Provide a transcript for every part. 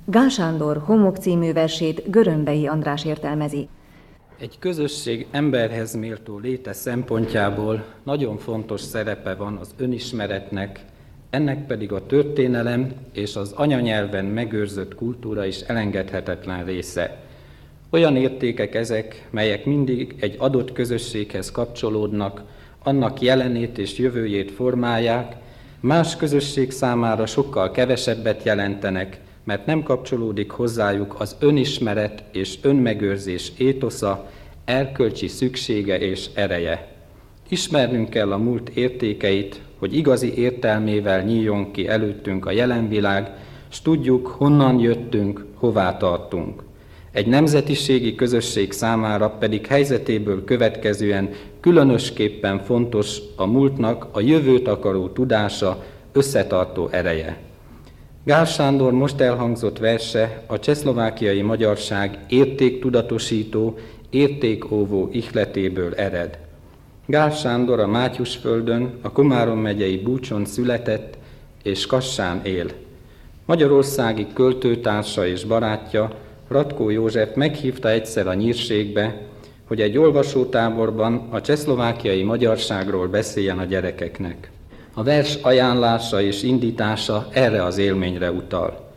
Gál Sándor Homok című versét Görömbei András értelmezi. Egy közösség emberhez méltó léte szempontjából nagyon fontos szerepe van az önismeretnek, ennek pedig a történelem és az anyanyelven megőrzött kultúra is elengedhetetlen része. Olyan értékek ezek, melyek mindig egy adott közösséghez kapcsolódnak, annak jelenét és jövőjét formálják, más közösség számára sokkal kevesebbet jelentenek, mert nem kapcsolódik hozzájuk az önismeret és önmegőrzés étosza, erkölcsi szüksége és ereje. Ismernünk kell a múlt értékeit, hogy igazi értelmével nyíljon ki előttünk a jelen világ, s tudjuk, honnan jöttünk, hová tartunk. Egy nemzetiségi közösség számára pedig helyzetéből következően különösképpen fontos a múltnak a jövőt akaró tudása, összetartó ereje. Gál Sándor most elhangzott verse a csehszlovákiai magyarság értéktudatosító, értékóvó ihletéből ered. Gál Sándor a Mátyusföldön, a Komárom megyei Búcson született és Kassán él. Magyarországi költőtársa és barátja, Ratkó József meghívta egyszer a Nyírségbe, hogy egy olvasótáborban a csehszlovákiai magyarságról beszéljen a gyerekeknek. A vers ajánlása és indítása erre az élményre utal.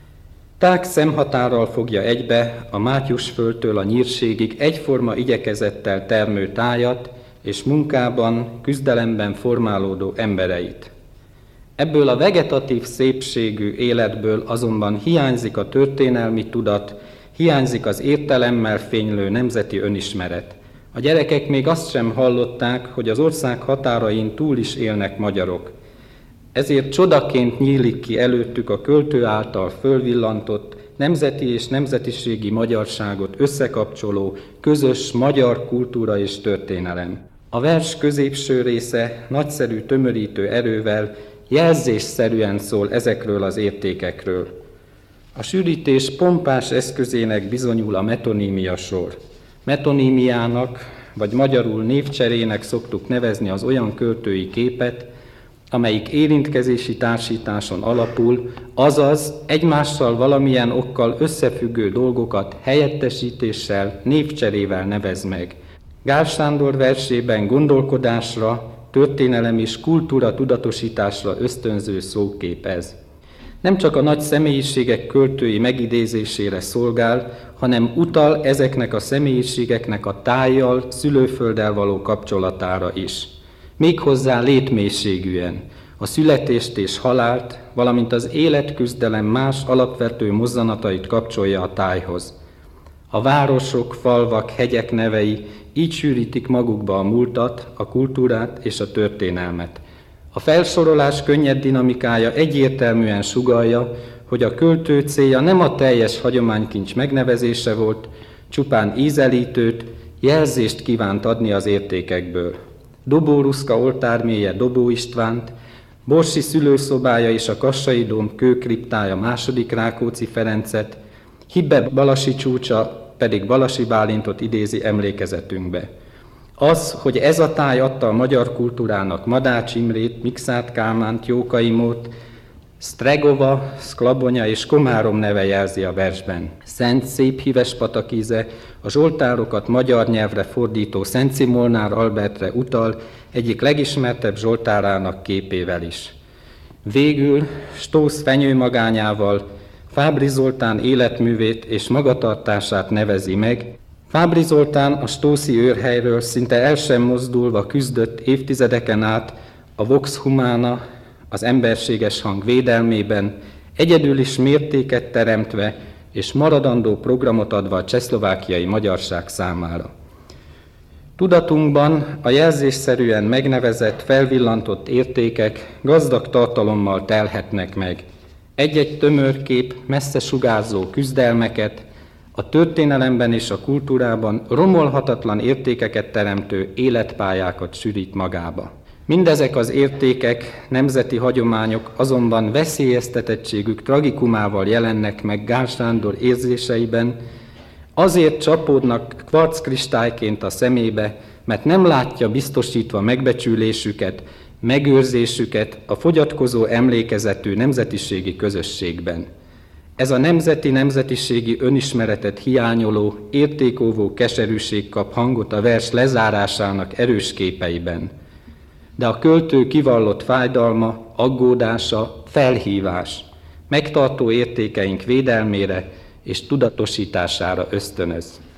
Tág szemhatárral fogja egybe a Mátyusföldtől a Nyírségig egyforma igyekezettel termő tájat és munkában, küzdelemben formálódó embereit. Ebből a vegetatív szépségű életből azonban hiányzik a történelmi tudat, hiányzik az értelemmel fénylő nemzeti önismeret. A gyerekek még azt sem hallották, hogy az ország határain túl is élnek magyarok. Ezért csodaként nyílik ki előttük a költő által fölvillantott, nemzeti és nemzetiségi magyarságot összekapcsoló, közös magyar kultúra és történelem. A vers középső része nagyszerű tömörítő erővel, jelzésszerűen szól ezekről az értékekről. A sűrítés pompás eszközének bizonyul a metonímia sor. Metonímiának, vagy magyarul névcserének szoktuk nevezni az olyan költői képet, amelyik érintkezési társításon alapul, azaz egymással valamilyen okkal összefüggő dolgokat helyettesítéssel, névcserével nevez meg. Gál Sándor versében gondolkodásra, történelem és kultúra tudatosításra ösztönző szókép ez. Nem csak a nagy személyiségek költői megidézésére szolgál, hanem utal ezeknek a személyiségeknek a tájjal, szülőfölddel való kapcsolatára is. Méghozzá létmélységűen, a születést és halált, valamint az életküzdelem más alapvető mozzanatait kapcsolja a tájhoz. A városok, falvak, hegyek nevei így sűrítik magukba a múltat, a kultúrát és a történelmet. A felsorolás könnyed dinamikája egyértelműen sugallja, hogy a költő célja nem a teljes hagyománykincs megnevezése volt, csupán ízelítőt, jelzést kívánt adni az értékekből. Dobó Ruszka oltármélye Dobó Istvánt, Borsi szülőszobája és a Kassai dóm kőkriptája második Rákóczi Ferencet, Hibbe Balasi csúcsa pedig Balasi Bálintot idézi emlékezetünkbe. Az, hogy ez a táj adta a magyar kultúrának Madács Imrét, Mikszáth Kálmánt, Jókai Imót, Sztregova, Szklabonya és Komárom neve jelzi a versben. Szent szép híves patakíze, a zsoltárokat magyar nyelvre fordító Szenci Molnár Albertre utal egyik legismertebb zsoltárának képével is. Végül Stósz fenyőmagányával Fábry Zoltán életművét és magatartását nevezi meg. Fábry Zoltán a stószi őrhelyről szinte el sem mozdulva küzdött évtizedeken át a vox humana, az emberséges hang védelmében, egyedül is mértéket teremtve és maradandó programot adva a csehszlovákiai magyarság számára. Tudatunkban a jelzésszerűen megnevezett, felvillantott értékek gazdag tartalommal telhetnek meg. Egy-egy tömörkép messze sugárzó küzdelmeket, a történelemben és a kultúrában romolhatatlan értékeket teremtő életpályákat sűrít magába. Mindezek az értékek, nemzeti hagyományok azonban veszélyeztetettségük tragikumával jelennek meg Gál Sándor érzéseiben, azért csapódnak kvarckristályként a szemébe, mert nem látja biztosítva megbecsülésüket, megőrzésüket a fogyatkozó emlékezetű nemzetiségi közösségben. Ez a nemzetiségi önismeretet hiányoló, értékóvó keserűség kap hangot a vers lezárásának erős képeiben. De a költő kivallott fájdalma, aggódása, felhívás, megtartó értékeink védelmére és tudatosítására ösztönöz.